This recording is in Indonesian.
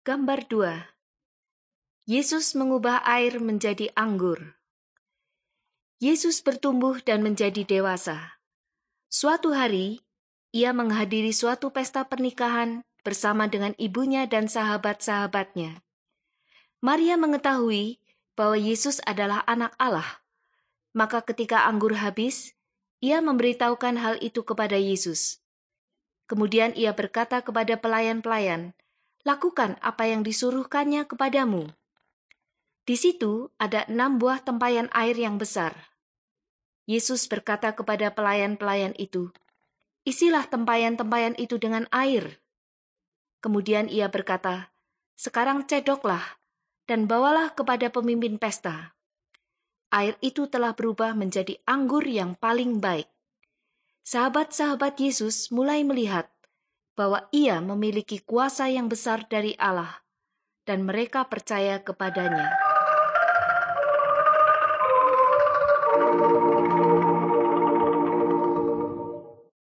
Gambar 2. Yesus mengubah air menjadi anggur. Yesus bertumbuh dan menjadi dewasa. Suatu hari, ia menghadiri suatu pesta pernikahan bersama dengan ibunya dan sahabat-sahabatnya. Maria mengetahui bahwa Yesus adalah anak Allah. Maka ketika anggur habis, ia memberitahukan hal itu kepada Yesus. Kemudian ia berkata kepada pelayan-pelayan, "Lakukan apa yang disuruhkannya kepadamu." Di situ ada 6 buah tempayan air yang besar. Yesus berkata kepada pelayan-pelayan itu, "Isilah tempayan-tempayan itu dengan air." Kemudian ia berkata, "Sekarang cedoklah dan bawalah kepada pemimpin pesta." Air itu telah berubah menjadi anggur yang paling baik. Sahabat-sahabat Yesus mulai melihat bahwa ia memiliki kuasa yang besar dari Allah, dan mereka percaya kepadanya.